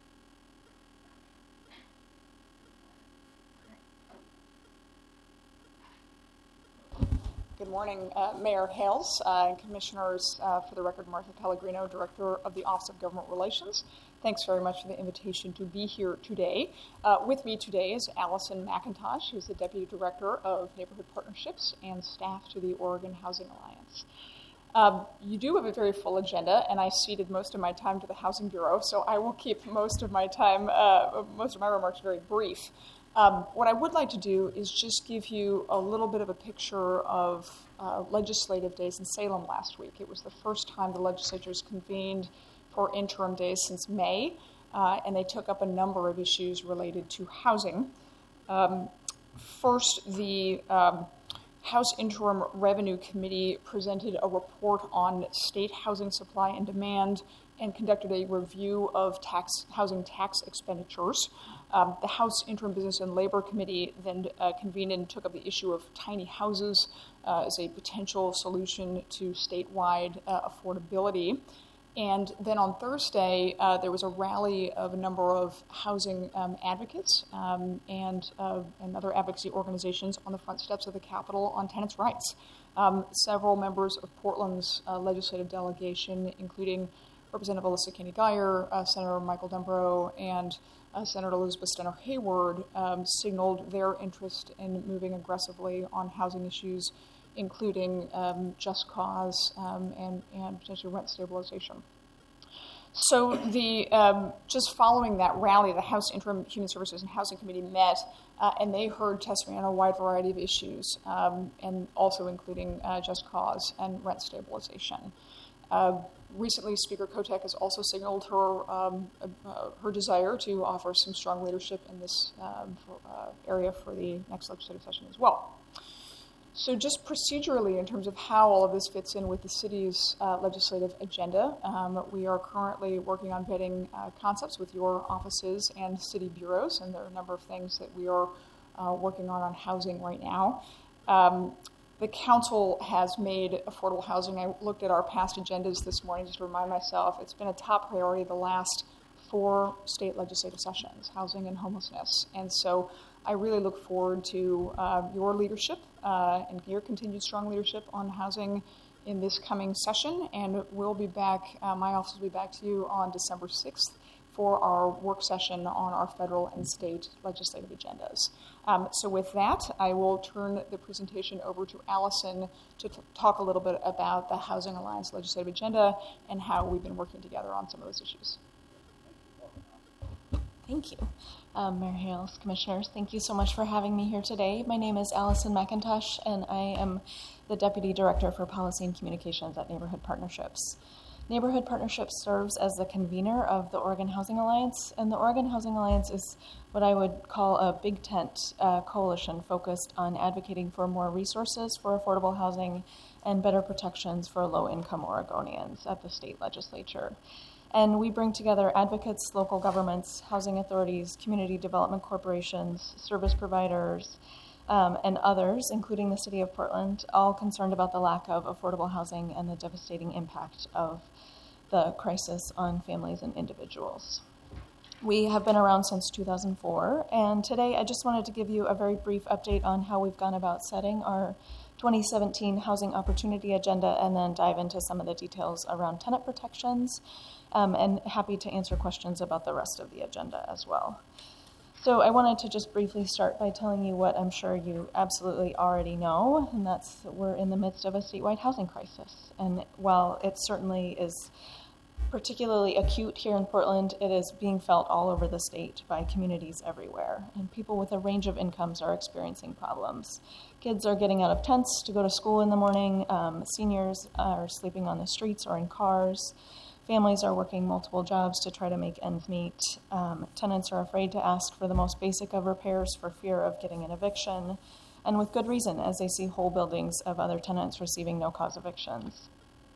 Good morning, Mayor Hales and Commissioners. For the record, Martha Pellegrino, Director of the Office of Government Relations. Thanks very much for the invitation to be here today. With me today is Allison McIntosh, who's the Deputy Director of Neighborhood Partnerships and staff to the Oregon Housing Alliance. You do have a very full agenda, and I ceded most of my time to the Housing Bureau, so I will keep most of my remarks very brief. What I would like to do is just give you a little bit of a picture of legislative days in Salem last week. It was the first time the legislature's convened for interim days since May, and they took up a number of issues related to housing. First, the House Interim Revenue Committee presented a report on state housing supply and demand and conducted a review of housing tax expenditures. The House Interim Business and Labor Committee then convened and took up the issue of tiny houses as a potential solution to statewide affordability. And then on Thursday, there was a rally of a number of housing advocates and other advocacy organizations on the front steps of the Capitol on tenants' rights. Several members of Portland's legislative delegation, including Representative Alyssa Caney Geyer, Senator Michael Dembrow, and Senator Elizabeth Stenner Hayward, signaled their interest in moving aggressively on housing issues, including just cause and potentially rent stabilization. So just following that rally, the House Interim Human Services and Housing Committee met, and they heard testimony on a wide variety of issues, and also including just cause and rent stabilization. Recently, Speaker Kotek has also signaled her desire to offer some strong leadership in this area for the next legislative session as well. So just procedurally, in terms of how all of this fits in with the city's legislative agenda, we are currently working on vetting concepts with your offices and city bureaus, and there are a number of things that we are working on housing right now. The council has made affordable housing. I looked at our past agendas this morning just to remind myself. It's been a top priority the last 4 state legislative sessions, housing and homelessness. And so I really look forward to your leadership and your continued strong leadership on housing in this coming session. And we'll be back, my office will be back to you on December 6th for our work session on our federal and state legislative agendas. So with that, I will turn the presentation over to Allison to talk a little bit about the Housing Alliance legislative agenda and how we've been working together on some of those issues. Thank you. Mayor Hales, Commissioners, thank you so much for having me here today. My name is Allison McIntosh, and I am the Deputy Director for Policy and Communications at Neighborhood Partnerships. Neighborhood Partnerships serves as the convener of the Oregon Housing Alliance, and the Oregon Housing Alliance is what I would call a big tent coalition focused on advocating for more resources for affordable housing and better protections for low-income Oregonians at the state legislature. And we bring together advocates, local governments, housing authorities, community development corporations, service providers, and others, including the City of Portland, all concerned about the lack of affordable housing and the devastating impact of the crisis on families and individuals. We have been around since 2004, and today I just wanted to give you a very brief update on how we've gone about setting our 2017 Housing Opportunity Agenda, and then dive into some of the details around tenant protections, and happy to answer questions about the rest of the agenda as well. So I wanted to just briefly start by telling you what I'm sure you absolutely already know, and that's that we're in the midst of a statewide housing crisis. And while it certainly is particularly acute here in Portland, it is being felt all over the state by communities everywhere. And people with a range of incomes are experiencing problems. Kids are getting out of tents to go to school in the morning. Seniors are sleeping on the streets or in cars. Families are working multiple jobs to try to make ends meet. Tenants are afraid to ask for the most basic of repairs for fear of getting an eviction, and with good reason, as they see whole buildings of other tenants receiving no-cause evictions.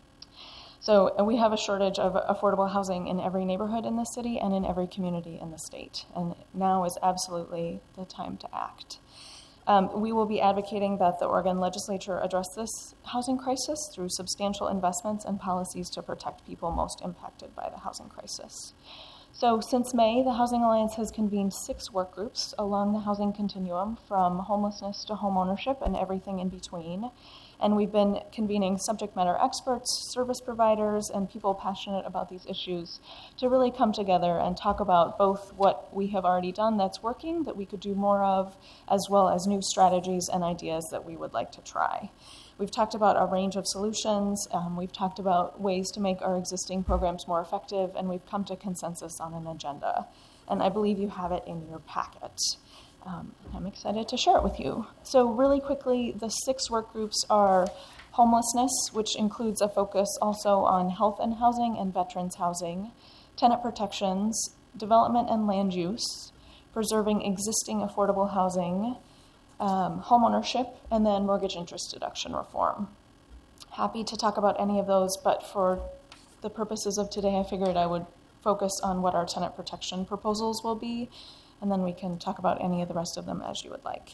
So we have a shortage of affordable housing in every neighborhood in the city and in every community in the state, and now is absolutely the time to act. We will be advocating that the Oregon legislature address this housing crisis through substantial investments and policies to protect people most impacted by the housing crisis. So since May, the Housing Alliance has convened 6 work groups along the housing continuum, from homelessness to homeownership and everything in between. And we've been convening subject matter experts, service providers, and people passionate about these issues to really come together and talk about both what we have already done that's working, that we could do more of, as well as new strategies and ideas that we would like to try. We've talked about a range of solutions. We've talked about ways to make our existing programs more effective, and we've come to consensus on an agenda. And I believe you have it in your packet. I'm excited to share it with you. So really quickly, the 6 work groups are homelessness, which includes a focus also on health and housing and veterans housing, tenant protections, development and land use, preserving existing affordable housing, homeownership, and then mortgage interest deduction reform. Happy to talk about any of those, but for the purposes of today, I figured I would focus on what our tenant protection proposals will be, and then we can talk about any of the rest of them as you would like.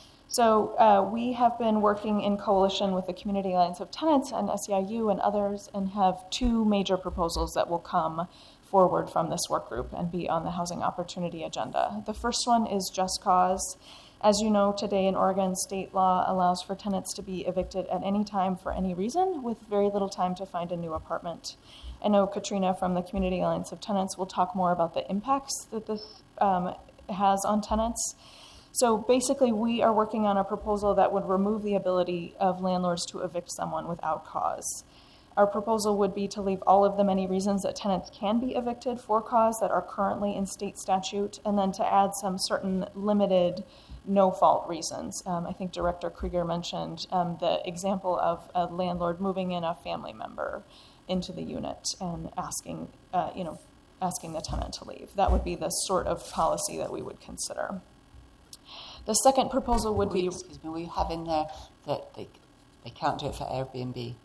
So we have been working in coalition with the Community Alliance of Tenants and SEIU and others, and have 2 major proposals that will come forward from this work group and be on the housing opportunity agenda. The first one is Just Cause. As you know, today in Oregon, state law allows for tenants to be evicted at any time for any reason, with very little time to find a new apartment. I know Katrina from the Community Alliance of Tenants will talk more about the impacts that this has on tenants. So basically, we are working on a proposal that would remove the ability of landlords to evict someone without cause. Our proposal would be to leave all of the many reasons that tenants can be evicted for cause that are currently in state statute, and then to add some certain limited no-fault reasons. I think Director Krieger mentioned the example of a landlord moving in a family member into the unit and asking the tenant to leave. That would be the sort of policy that we would consider. The second proposal would be... Excuse me, we have in there that they can't do it for Airbnb.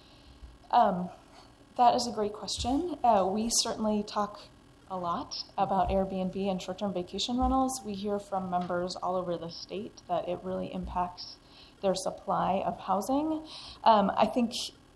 That is a great question. We certainly talk a lot about Airbnb and short-term vacation rentals. We hear from members all over the state that it really impacts their supply of housing. I think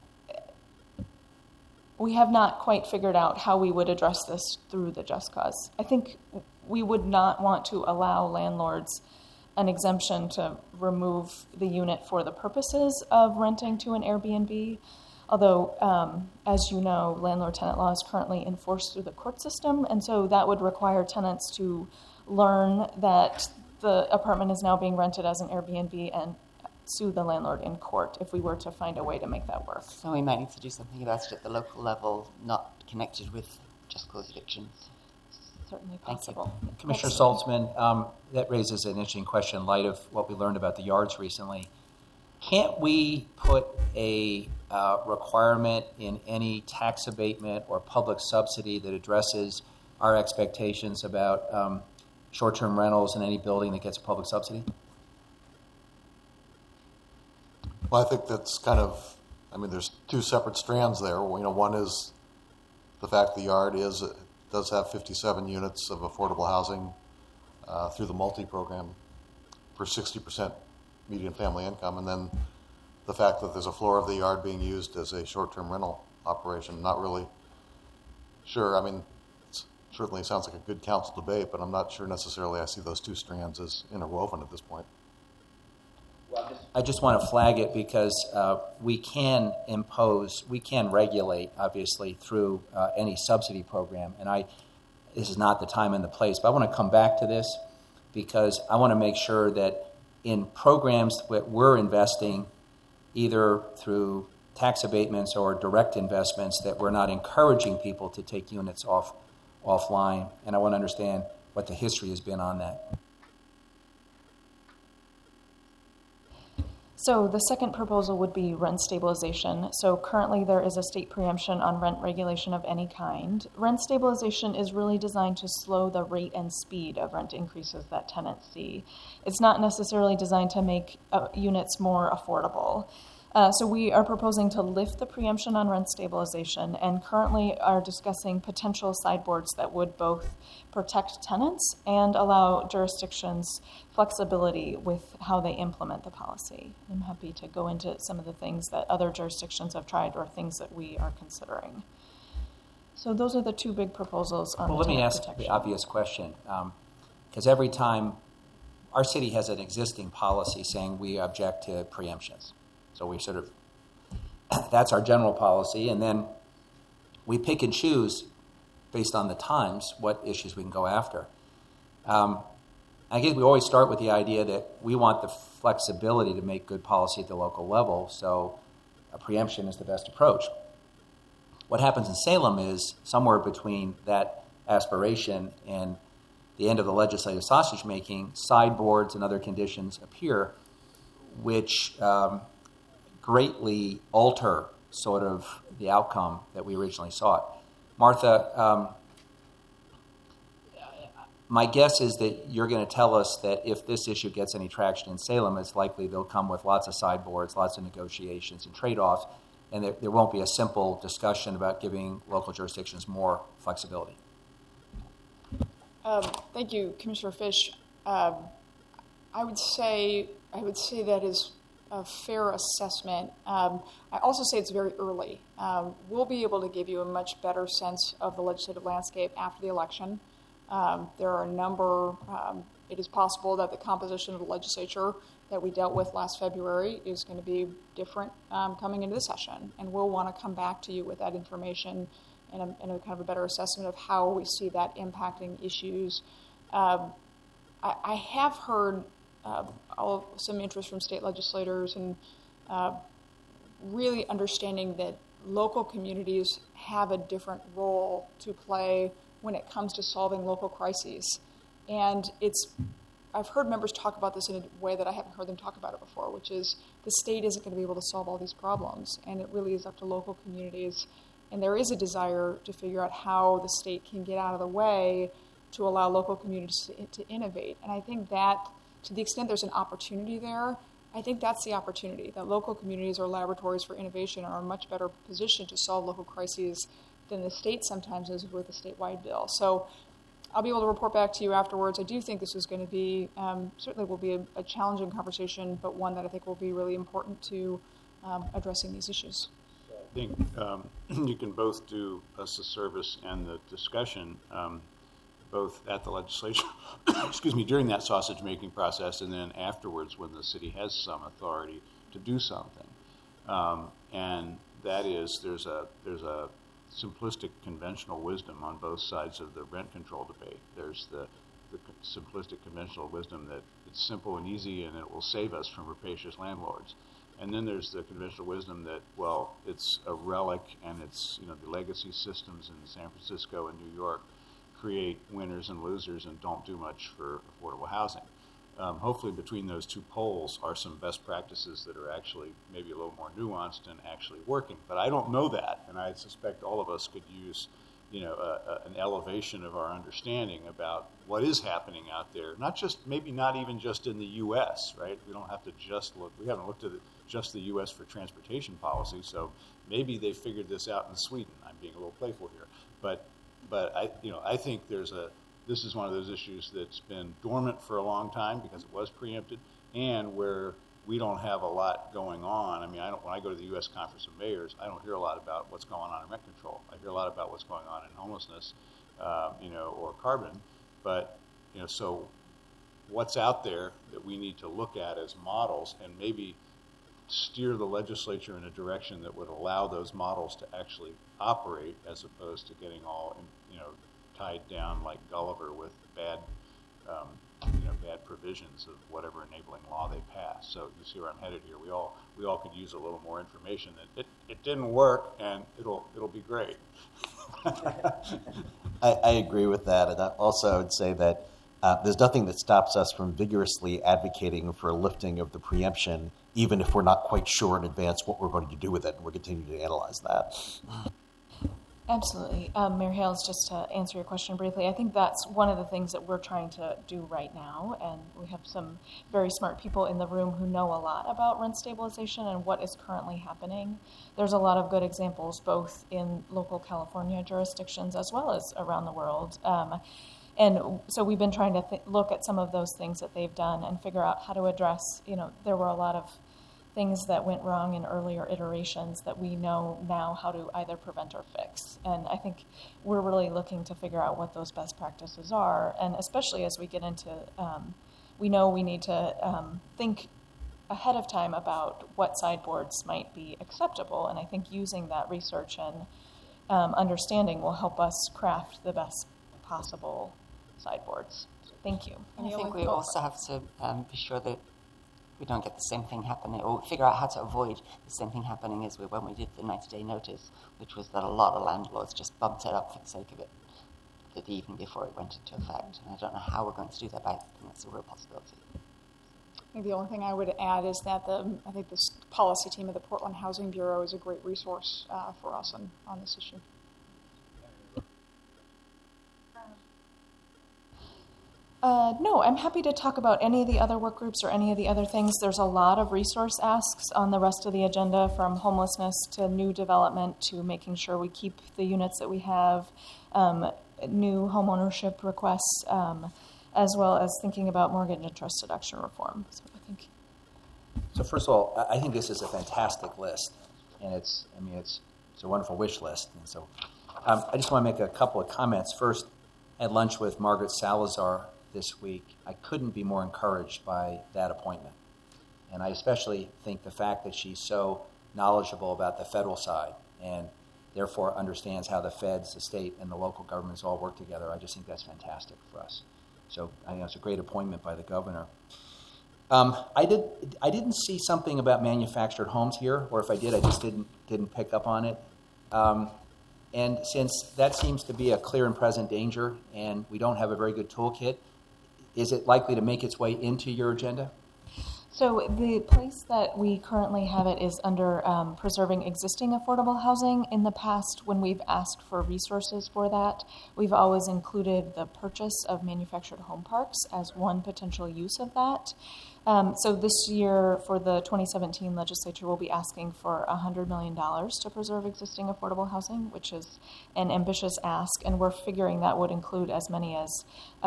we have not quite figured out how we would address this through the Just Cause. I think we would not want to allow landlords an exemption to remove the unit for the purposes of renting to an Airbnb. Although, as you know, landlord-tenant law is currently enforced through the court system, and so that would require tenants to learn that the apartment is now being rented as an Airbnb and sue the landlord in court if we were to find a way to make that work. So we might need to do something about it at the local level, not connected with Just Cause evictions. Certainly possible. Commissioner Saltzman, that raises an interesting question in light of what we learned about the yards recently. Can't we put a requirement in any tax abatement or public subsidy that addresses our expectations about short-term rentals in any building that gets a public subsidy? Well, I think that's there's 2 separate strands there. One is the fact the yard does have 57 units of affordable housing through the multi-program for 60% median family income, and then the fact that there's a floor of the yard being used as a short-term rental operation. Not really sure. It certainly sounds like a good council debate, but I'm not sure necessarily I see those 2 strands as interwoven at this point. I just want to flag it because we can regulate, obviously, through any subsidy program. And this is not the time and the place, but I want to come back to this because I want to make sure that in programs that we're investing, either through tax abatements or direct investments, that we're not encouraging people to take units offline. And I want to understand what the history has been on that. So the second proposal would be rent stabilization. So currently there is a state preemption on rent regulation of any kind. Rent stabilization is really designed to slow the rate and speed of rent increases that tenants see. It's not necessarily designed to make units more affordable. So we are proposing to lift the preemption on rent stabilization and currently are discussing potential sideboards that would both protect tenants and allow jurisdictions flexibility with how they implement the policy. I'm happy to go into some of the things that other jurisdictions have tried or things that we are considering. So those are the two big proposals on Well, let me tenant ask protection. the obvious question, because every time our city has an existing policy saying we object to preemptions. So we sort of, that's our general policy, and then we pick and choose based on the times what issues we can go after. I guess we always start with the idea that we want the flexibility to make good policy at the local level, so a preemption is the best approach. What happens in Salem is somewhere between that aspiration and the end of the legislative sausage making, sideboards and other conditions appear, which greatly alter sort of the outcome that we originally sought. Martha, my guess is that you're going to tell us that if this issue gets any traction in Salem, it's likely they'll come with lots of sideboards, lots of negotiations and trade-offs, and there won't be a simple discussion about giving local jurisdictions more flexibility. Thank you, Commissioner Fish. I would say that is a fair assessment. I also say it's very early. We'll be able to give you a much better sense of the legislative landscape after the election. There are a number, it is possible that the composition of the legislature that we dealt with last February is going to be different coming into the session. And we'll want to come back to you with that information and a kind of a better assessment of how we see that impacting issues. I have heard some interest from state legislators and really understanding that local communities have a different role to play when it comes to solving local crises. And I've heard members talk about this in a way that I haven't heard them talk about it before, which is the state isn't going to be able to solve all these problems, and it really is up to local communities. And there is a desire to figure out how the state can get out of the way to allow local communities to innovate. And I think that, to the extent there's an opportunity there, I think that's the opportunity, that local communities or laboratories for innovation are in a much better position to solve local crises than the state sometimes is with a statewide bill. So I'll be able to report back to you afterwards. I do think this is going to be, certainly will be a challenging conversation, but one that I think will be really important to addressing these issues. I think you can both do us a service and the discussion, both at the legislature, excuse me, during that sausage-making process, and then afterwards when the city has some authority to do something. And that is, there's a simplistic conventional wisdom on both sides of the rent control debate. There's the simplistic conventional wisdom that it's simple and easy and it will save us from rapacious landlords. And then there's the conventional wisdom that, well, it's a relic and it's, the legacy systems in San Francisco and New York create winners and losers and don't do much for affordable housing. Hopefully between those two poles are some best practices that are actually maybe a little more nuanced and actually working. But I don't know that, and I suspect all of us could use an elevation of our understanding about what is happening out there, maybe not even just in the U.S., right? We don't have to just look. We haven't looked at just the U.S. for transportation policy, so maybe they figured this out in Sweden. I'm being a little playful here. But I think this is one of those issues that's been dormant for a long time because it was preempted, and where we don't have a lot going on. I mean, when I go to the U.S. Conference of Mayors, I don't hear a lot about what's going on in rent control. I hear a lot about what's going on in homelessness, or carbon. But so what's out there that we need to look at as models and maybe steer the legislature in a direction that would allow those models to actually operate, as opposed to getting all, tied down like Gulliver with bad provisions of whatever enabling law they pass. So you see where I'm headed here. We all could use a little more information that it didn't work, and it'll be great. I agree with that, and also I would say that there's nothing that stops us from vigorously advocating for a lifting of the preemption, even if we're not quite sure in advance what we're going to do with it, and we're continuing to analyze that. Absolutely. Mayor Hales, just to answer your question briefly, I think that's one of the things that we're trying to do right now, and we have some very smart people in the room who know a lot about rent stabilization and what is currently happening. There's a lot of good examples, both in local California jurisdictions as well as around the world. And so we've been trying to look at some of those things that they've done and figure out how to address, there were a lot of things that went wrong in earlier iterations that we know now how to either prevent or fix. And I think we're really looking to figure out what those best practices are, and especially as we get into, we know we need to think ahead of time about what sideboards might be acceptable, and I think using that research and understanding will help us craft the best possible sideboards. So thank you. And I think we also have to be sure that we don't get the same thing happening, or figure out how to avoid the same thing happening as when we did the 90-day notice, which was that a lot of landlords just bumped it up for the sake of it the evening before it went into effect. And I don't know how we're going to do that, but I think that's a real possibility. I think the only thing I would add is that I think this policy team of the Portland Housing Bureau is a great resource for us on this issue. No, I'm happy to talk about any of the other work groups or any of the other things. There's a lot of resource asks on the rest of the agenda, from homelessness to new development to making sure we keep the units that we have, new homeownership requests, as well as thinking about mortgage interest deduction reform. So I think. So first of all, I think this is a fantastic list, and it's a wonderful wish list. And so I just want to make a couple of comments. First, I had lunch with Margaret Salazar this week. I couldn't be more encouraged by that appointment. And I especially think the fact that she's so knowledgeable about the federal side and therefore understands how the feds, the state, and the local governments all work together. I just think that's fantastic for us. So I think it's a great appointment by the governor. I didn't see something about manufactured homes here, or if I did, I just didn't pick up on it. And since that seems to be a clear and present danger, and we don't have a very good toolkit, is it likely to make its way into your agenda? So the place that we currently have it is under preserving existing affordable housing. In the past, when we've asked for resources for that, we've always included the purchase of manufactured home parks as one potential use of that. So this year, for the 2017 legislature, we'll be asking for $100 million to preserve existing affordable housing, which is an ambitious ask, and we're figuring that would include as many as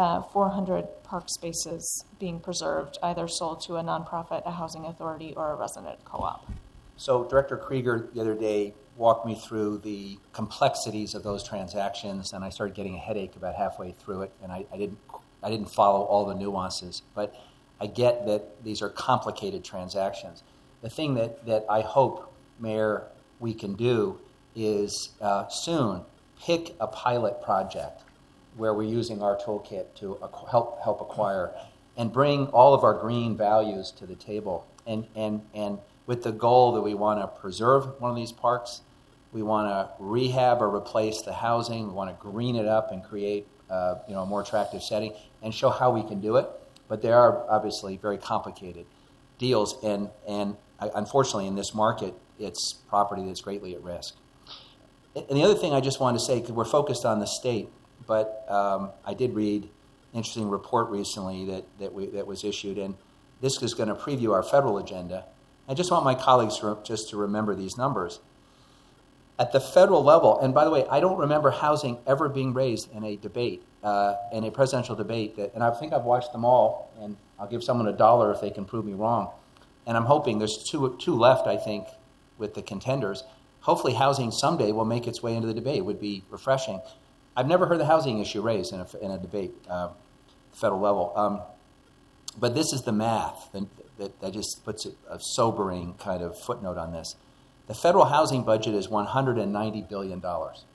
400 park spaces being preserved, either sold to a nonprofit, a housing authority, or a resident co-op. So Director Krieger the other day walked me through the complexities of those transactions, and I started getting a headache about halfway through it, and I didn't follow all the nuances, but I get that these are complicated transactions. The thing that I hope, Mayor, we can do is soon pick a pilot project where we're using our toolkit to help acquire and bring all of our green values to the table. And with the goal that we want to preserve one of these parks, we want to rehab or replace the housing, we want to green it up and create a more attractive setting and show how we can do it. But they are obviously very complicated deals, and unfortunately in this market, it's property that's greatly at risk. And the other thing I just wanted to say, because we're focused on the state, but I did read an interesting report recently that was issued, and this is going to preview our federal agenda. I just want my colleagues to remember these numbers. At the federal level, and by the way, I don't remember housing ever being raised in a debate, in a presidential debate, and I think I've watched them all, and I'll give someone $1 if they can prove me wrong. And I'm hoping there's two left, I think, with the contenders. Hopefully housing someday will make its way into the debate. It would be refreshing. I've never heard the housing issue raised in a debate, federal level. But this is the math that just puts a sobering kind of footnote on this. The federal housing budget is $190 billion.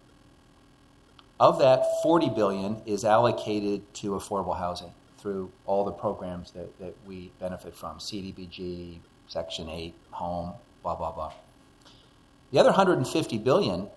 Of that, $40 billion is allocated to affordable housing through all the programs that we benefit from, CDBG, Section 8, home, blah, blah, blah. The other $150 billion